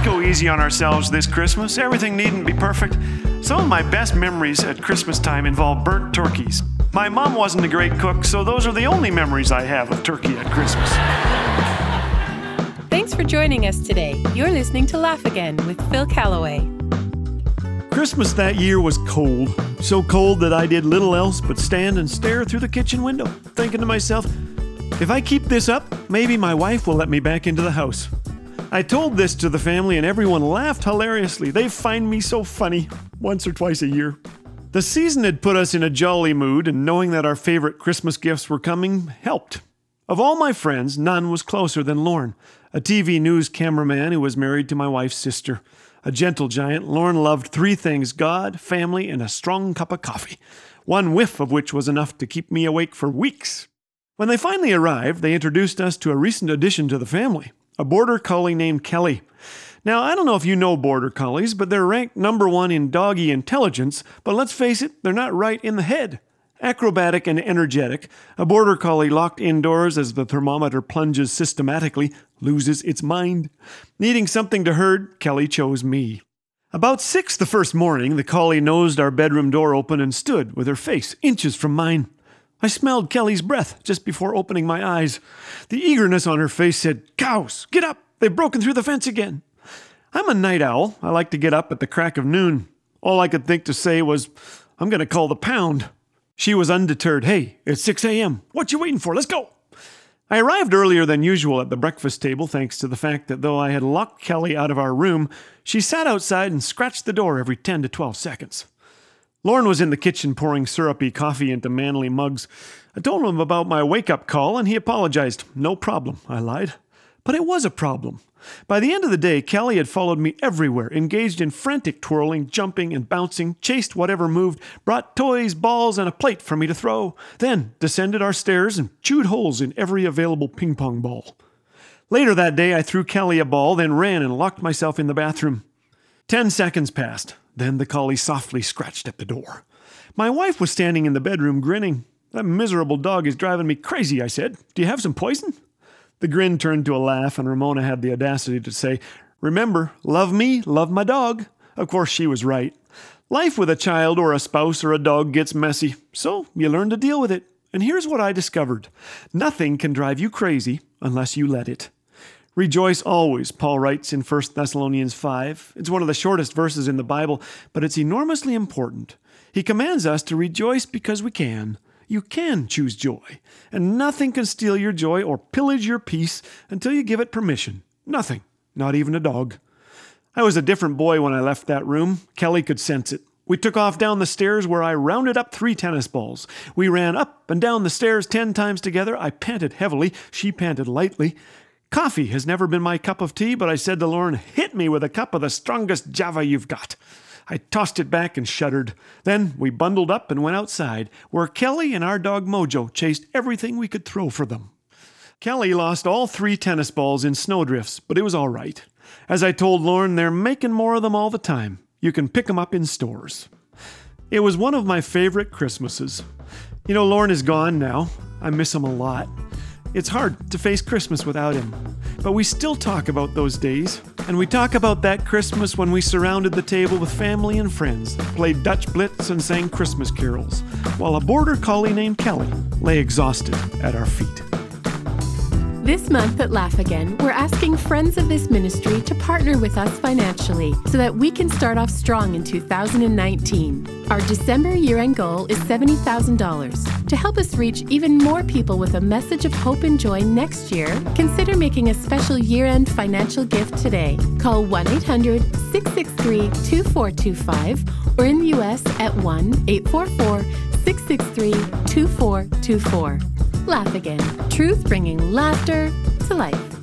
go easy on ourselves this Christmas. Everything needn't be perfect. Some of my best memories at Christmas time involve burnt turkeys. My mom wasn't a great cook, so those are the only memories I have of turkey at Christmas. Thanks for joining us today. You're listening to Laugh Again with Phil Callaway. Christmas that year was cold. So cold that I did little else but stand and stare through the kitchen window, thinking to myself, if I keep this up, maybe my wife will let me back into the house. I told this to the family and everyone laughed hilariously. They find me so funny once or twice a year. The season had put us in a jolly mood, and knowing that our favorite Christmas gifts were coming helped. Of all my friends, none was closer than Lorne, a TV news cameraman who was married to my wife's sister. A gentle giant, Lorne loved three things: God, family, and a strong cup of coffee, one whiff of which was enough to keep me awake for weeks. When they finally arrived, they introduced us to a recent addition to the family, a border collie named Kelly. Now, I don't know if you know border collies, but they're ranked number one in doggy intelligence, but let's face it, they're not right in the head. Acrobatic and energetic, a border collie locked indoors as the thermometer plunges systematically loses its mind. Needing something to herd, Kelly chose me. About 6 the first morning, the collie nosed our bedroom door open and stood with her face inches from mine. I smelled Kelly's breath just before opening my eyes. The eagerness on her face said, "Cows, get up! They've broken through the fence again." I'm a night owl. I like to get up at the crack of noon. All I could think to say was, "I'm going to call the pound." She was undeterred. "Hey, it's 6 a.m. What you waiting for? Let's go." I arrived earlier than usual at the breakfast table thanks to the fact that though I had locked Kelly out of our room, she sat outside and scratched the door every 10 to 12 seconds. Lorne was in the kitchen pouring syrupy coffee into manly mugs. I told him about my wake-up call and he apologized. "No problem," I lied. But it was a problem. By the end of the day, Kelly had followed me everywhere, engaged in frantic twirling, jumping, and bouncing, chased whatever moved, brought toys, balls, and a plate for me to throw, then descended our stairs and chewed holes in every available ping-pong ball. Later that day, I threw Kelly a ball, then ran and locked myself in the bathroom. 10 seconds passed. Then the collie softly scratched at the door. My wife was standing in the bedroom grinning. "That miserable dog is driving me crazy," I said. "Do you have some poison?" The grin turned to a laugh, and Ramona had the audacity to say, "Remember, love me, love my dog." Of course, she was right. Life with a child or a spouse or a dog gets messy, so you learn to deal with it. And here's what I discovered. Nothing can drive you crazy unless you let it. Rejoice always, Paul writes in 1 Thessalonians 5. It's one of the shortest verses in the Bible, but it's enormously important. He commands us to rejoice because we can. You can choose joy, and nothing can steal your joy or pillage your peace until you give it permission. Nothing, not even a dog. I was a different boy when I left that room. Kelly could sense it. We took off down the stairs where I rounded up 3 tennis balls. We ran up and down the stairs 10 times together. I panted heavily. She panted lightly. Coffee has never been my cup of tea, but I said to Lorne, "Hit me with a cup of the strongest Java you've got." I tossed it back and shuddered. Then we bundled up and went outside, where Kelly and our dog Mojo chased everything we could throw for them. Kelly lost all 3 tennis balls in snowdrifts, but it was all right. As I told Lorne, they're making more of them all the time. You can pick them up in stores. It was one of my favorite Christmases. You know, Lorne is gone now. I miss him a lot. It's hard to face Christmas without him. But we still talk about those days. And we talk about that Christmas when we surrounded the table with family and friends, played Dutch Blitz and sang Christmas carols, while a border collie named Kelly lay exhausted at our feet. This month at Laugh Again, we're asking friends of this ministry to partner with us financially so that we can start off strong in 2019. Our December year-end goal is $70,000. To help us reach even more people with a message of hope and joy next year, consider making a special year-end financial gift today. Call 1-800-663-2425 or in the U.S. at 1-844-663-2424. Laugh Again. Truth bringing laughter to life.